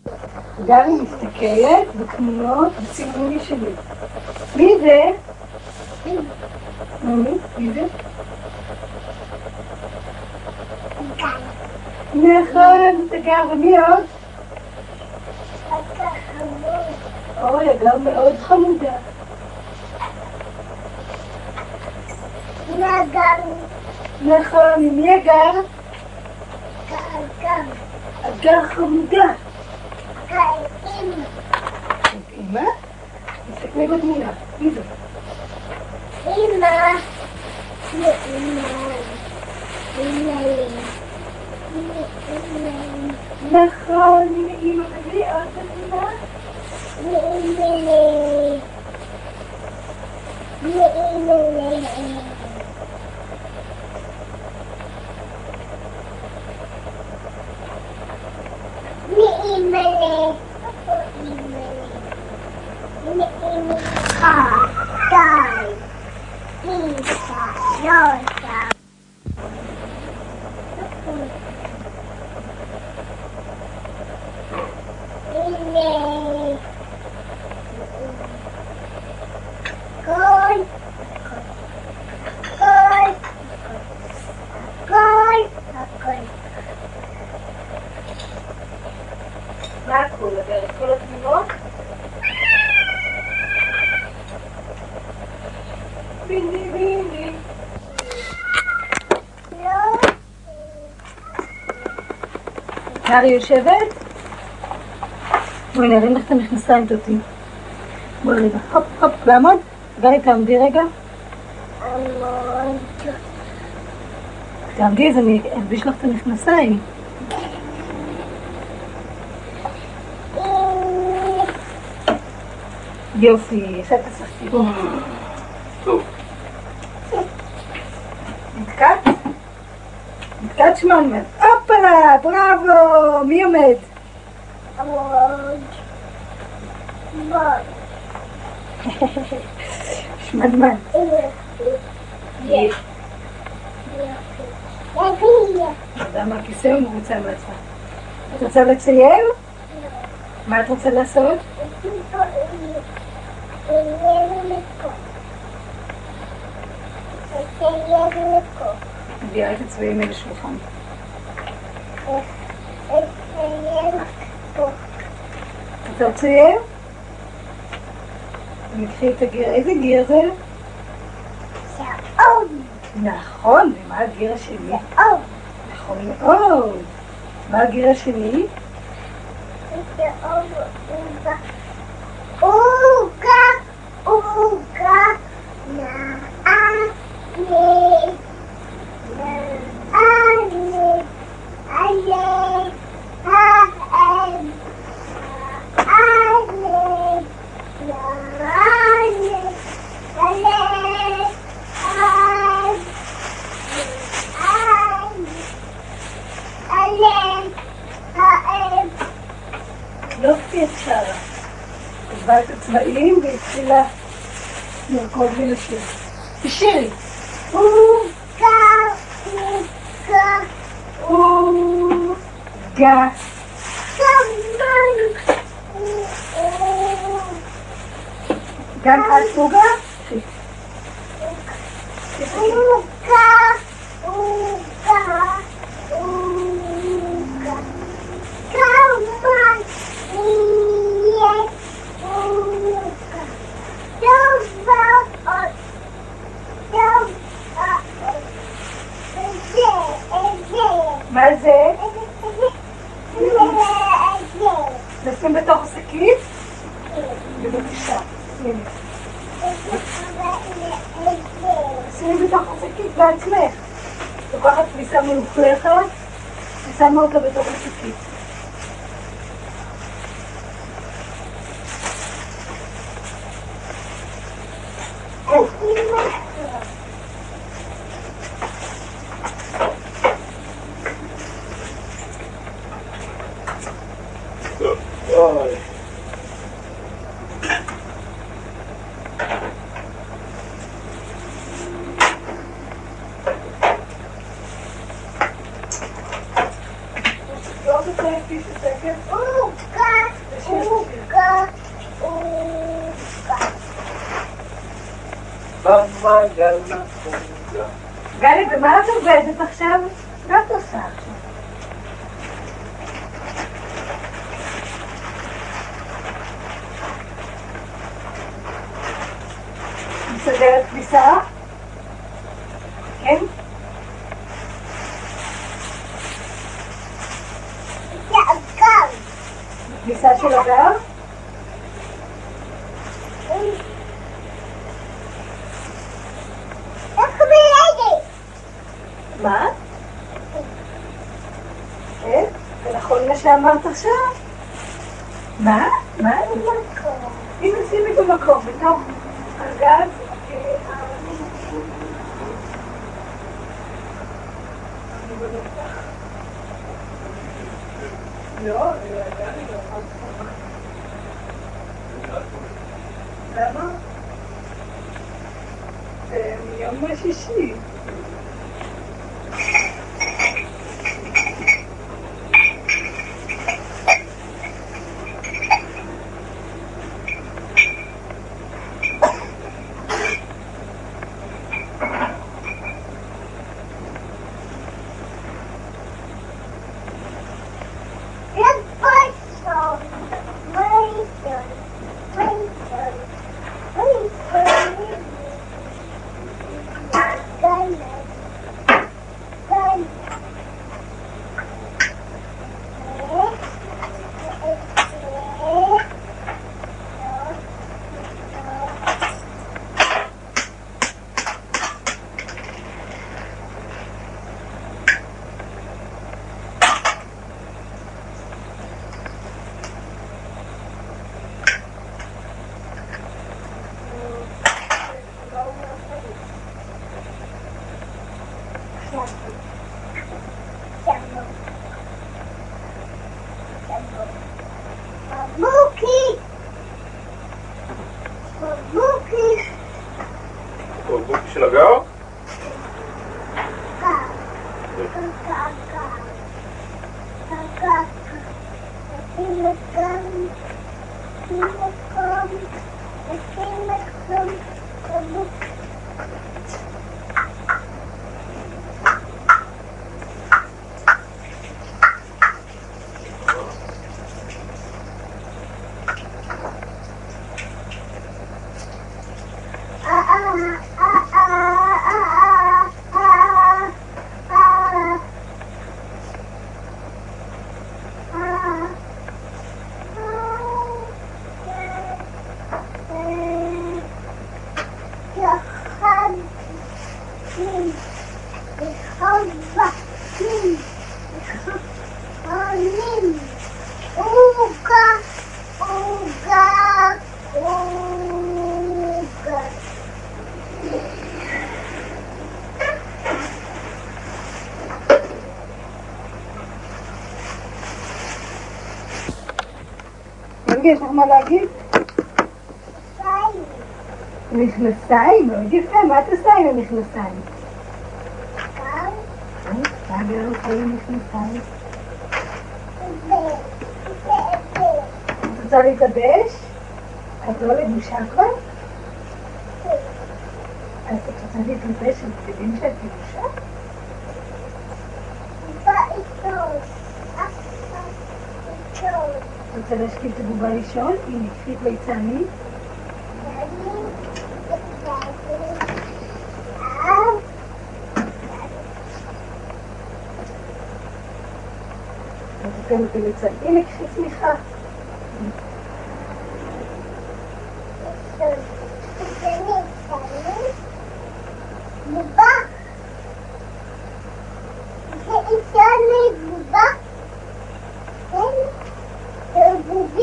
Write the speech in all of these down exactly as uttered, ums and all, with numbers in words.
גם היא מסתכלת בתמונות בצילומים שלי. מי זה? מי? מי זה? נכון, תגר, ומי עוד? אוי, אגר מאוד חמודה. נכון, מי אגר? אגר חמודה. אמא? תסתכלי בתמונה, מי זאת? אמא. אמא. אמא. נכון, הנה אמא, ומי עוד בתמונה? מה הכל הדרך? כל התמונות? ביני ביני. קארי יושבת? בואי נרים לך את המכנסיים תותי. בואי רגע, הופ הופ, לעמוד? גלי תעמדי רגע. עמוד. תעמדי אז אני אלביש לך את המכנסיים. יופי, עושה את הספק. טוב. נתקעת? נתקעת שמונה. הופלה, בראבו, מי עומד? עמוד. בוא. שמדמן. יופי. אתה יודע מה הכיסא הוא מרוצה מעצמה. את רוצה לצייר? מה את רוצה לעשות? מביאה את הצבעים אל השולחן. אתה לצייר? נקחי את הגיר. איזה גיר זה? שעון. נכון, ומה הגיר השני? שעון. נכון מאוד. מה הגיר השני? שעון. עוגה. עוגה. נעלה. נעלה. עלה. העם. עלה. נעלה. עלה. העם. עלה. העם. יופי את שרה. עזבה את הצבעים והתחילה לרקוד ולשיר. תשירי. עוגה. עוגה. עוגה. גמל. גם את עוגה? עוגה. עוגה. עוגה. גמל. יהיה עוגה. דבר עוד. דבר עוד. זה, זה. מה זה? זה, זה. נשים בתוך השקית? בבקשה. הנה. שימי בתוך השקית בעצמך. לוקחת כביסה מלוכלכת ושמה אותה בתוך השקית. אוי. לא תצטרך פיש השקט. עוגה. השיר? עוגה, עוגה. במעגל נפוגה. גלי, במה את עובדת עכשיו? מה את עושה עכשיו? מסדרת כביסה? כן? זה אגב. כביסה של הגר? איך מלדת? מה? כן? זה נכון מה שאמרת עכשיו? מה? מה? הנה שימי במקום, בתוך הגז. לא, למה? זה מיום השישי. בוקי! בוקי! בוקי של הגר? יש לך מה להגיד? מכנסיים, מאוד יפה, מה את עושה עם המכנסיים? מה גר עושה עם מכנסיים? את רוצה להתלבש? את לא לבושה כבר? אז את רוצה להתלבש עם בגדים שאת לבושה? את רוצה להשכיב את הבובה לישון? הנה, קחי את ליצני. נתקן את הליצני. הנה, קחי צמיחה. בובה? זה אפשר לי בובה? כן? בובי?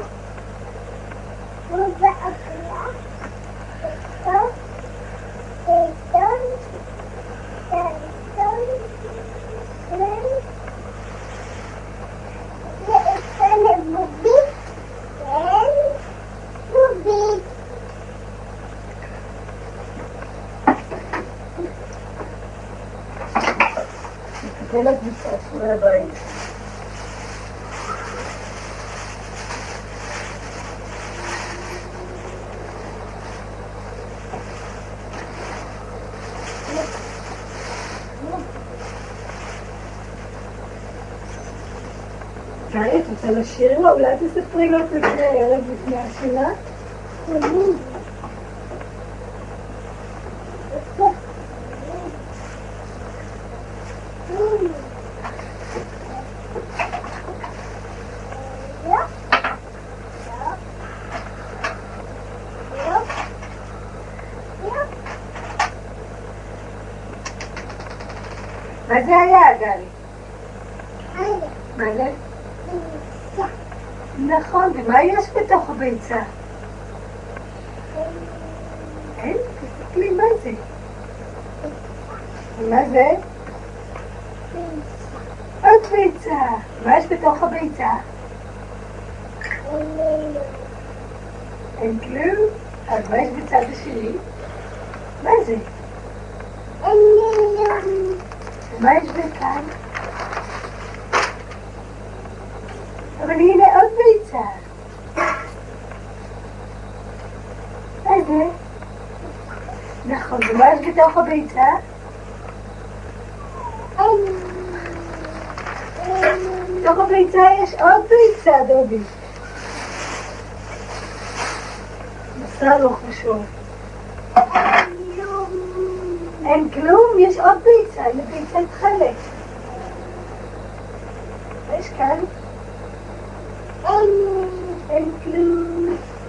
בובה אחלה? טוב? טוב? טוב? זה אפשר לבובי? כן? בובי. תן לה קבוצה, שמונה הבית. גלי, את רוצה לשיר לו? אולי תספרי לו את לפני הערב לפני השינה? מה זה היה, גלי? מה זה? נכון, ומה יש בתוך הביצה? אין? תסתכלי, מה זה? מה זה? עוד ביצה. מה יש בתוך הביצה? אין כלום? אז מה יש בצד השני? מה זה? מה יש בכאן? אבל הנה עוד ביצה. מה זה? נכון, ומה יש בתוך הביצה? בתוך הביצה יש עוד ביצה, דובי. מסע לא חשוב. אין כלום, יש עוד ביצה, הנה ביצה התחלק. מה יש כאן? אין כלום.